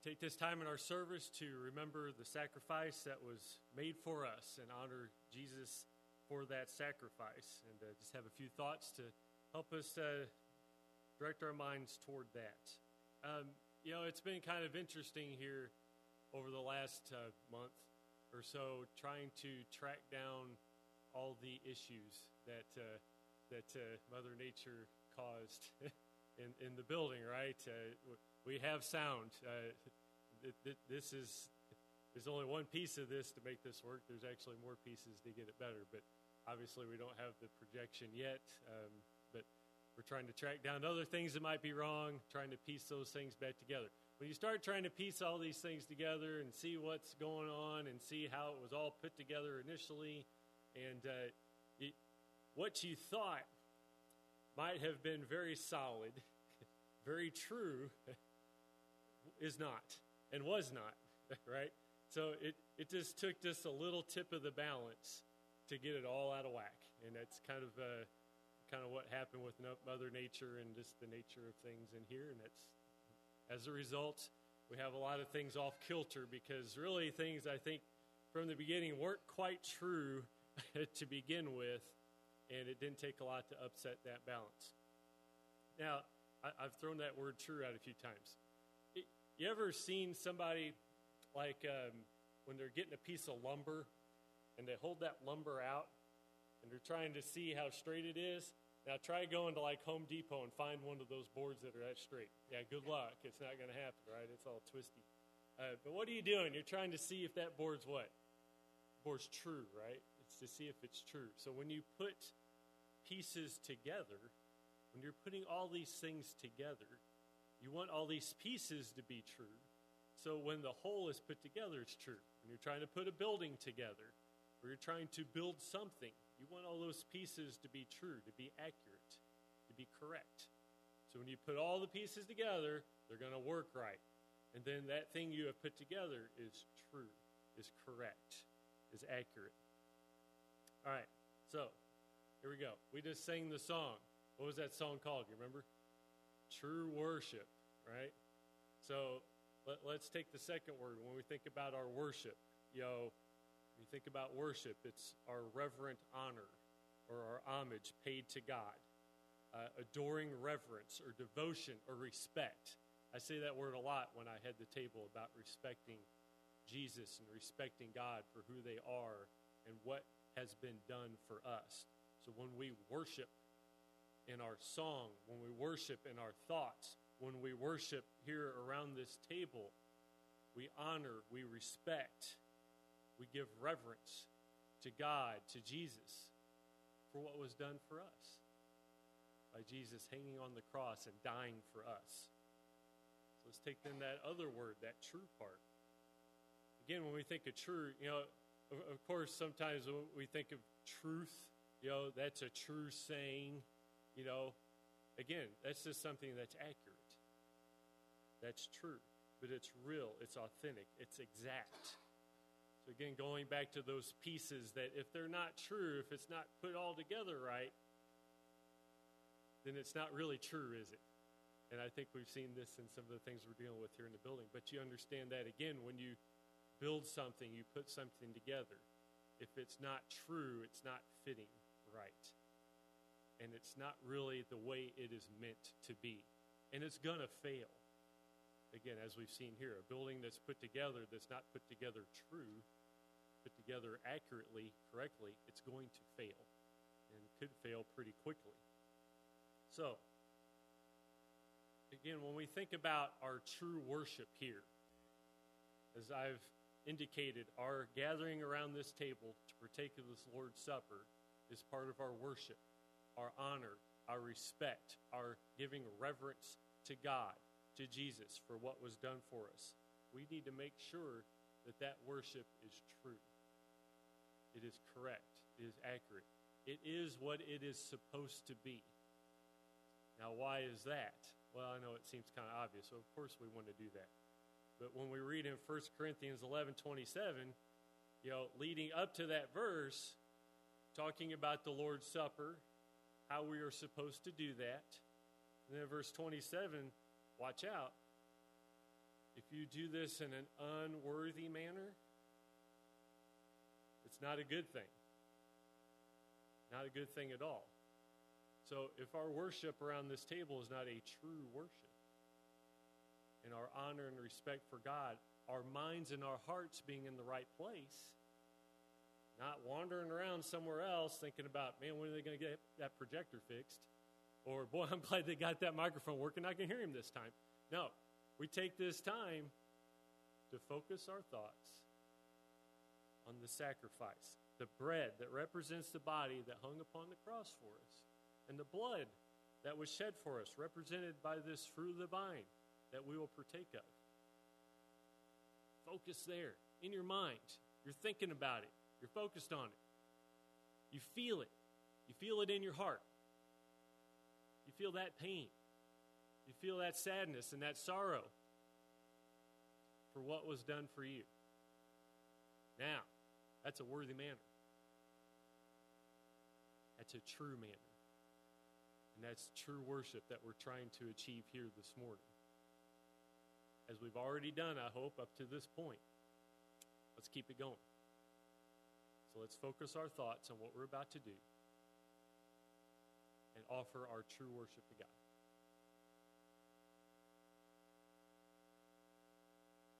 take this time in our service to remember the sacrifice that was made for us and honor Jesus for that sacrifice, and just have a few thoughts to help us direct our minds toward that. It's been kind of interesting here over the last month or so, trying to track down all the issues that Mother Nature caused in the building. Right? We have sound. There's only one piece of this to make this work. There's actually more pieces to get it better, but obviously we don't have the projection yet. But we're trying to track down other things that might be wrong, trying to piece those things back together. When you start trying to piece all these things together and see what's going on and see how it was all put together initially, and what you thought might have been very solid, very true, is not and was not, right? So it just took just a little tip of the balance to get it all out of whack, and that's kind of what happened with Mother Nature and just the nature of things in here, and that's as a result we have a lot of things off kilter because really things I think from the beginning weren't quite true to begin with, and it didn't take a lot to upset that balance. Now, I've thrown that word true out a few times. You ever seen somebody like when they're getting a piece of lumber and they hold that lumber out and they're trying to see how straight it is? Now try going to like Home Depot and find one of those boards that are that straight. Yeah, good luck. It's not going to happen, right? It's all twisty. But what are you doing? You're trying to see if that board's what? The board's true, right? It's to see if it's true. So when you put pieces together, when you're putting all these things together, you want all these pieces to be true. So when the whole is put together, it's true. When you're trying to put a building together, or you're trying to build something, you want all those pieces to be true, to be accurate, to be correct. So when you put all the pieces together, they're going to work right. And then that thing you have put together is true, is correct, is accurate. All right, so here we go. We just sang the song. What was that song called? You remember? True worship, right? So let's take the second word. When we think about our worship, when you think about worship, it's our reverent honor or our homage paid to God, adoring reverence or devotion or respect. I say that word a lot when I had the table about respecting Jesus and respecting God for who they are and what has been done for us. So when we worship in our song, when we worship in our thoughts, when we worship here around this table, we honor, we respect, we give reverence to God, to Jesus, for what was done for us by Jesus hanging on the cross and dying for us. So let's take then that other word, that true part. Again, when we think of true, of course, sometimes when we think of truth, that's a true saying, again, that's just something that's accurate. That's true, but it's real, it's authentic, it's exact. So again, going back to those pieces that if they're not true, if it's not put all together right, then it's not really true, is it? And I think we've seen this in some of the things we're dealing with here in the building. But you understand that, again, when you build something, you put something together. If it's not true, it's not fitting right. And it's not really the way it is meant to be. And it's going to fail. Again, as we've seen here, a building that's put together, that's not put together true, put together accurately, correctly, it's going to fail. And could fail pretty quickly. So, again, when we think about our true worship here, as I've indicated, our gathering around this table to partake of this Lord's Supper is part of our worship, our honor, our respect, our giving reverence to God, to Jesus for what was done for us. We need to make sure that that worship is true. It is correct. It is accurate. It is what it is supposed to be. Now, why is that? Well, I know it seems kind of obvious, so of course we want to do that. But when we read in 1 Corinthians 11:27, leading up to that verse, talking about the Lord's Supper, how we are supposed to do that. And then verse 27, watch out. If you do this in an unworthy manner, it's not a good thing. Not a good thing at all. So if our worship around this table is not a true worship, and our honor and respect for God, our minds and our hearts being in the right place, not wandering around somewhere else thinking about, man, when are they going to get that projector fixed? Or, boy, I'm glad they got that microphone working. I can hear him this time. No, we take this time to focus our thoughts on the sacrifice, the bread that represents the body that hung upon the cross for us, and the blood that was shed for us, represented by this fruit of the vine that we will partake of. Focus there in your mind. You're thinking about it. You're focused on it. You feel it. You feel it in your heart. You feel that pain. You feel that sadness and that sorrow for what was done for you. Now, that's a worthy manner. That's a true manner. And that's true worship that we're trying to achieve here this morning. As we've already done, I hope, up to this point. Let's keep it going. So let's focus our thoughts on what we're about to do and offer our true worship to God.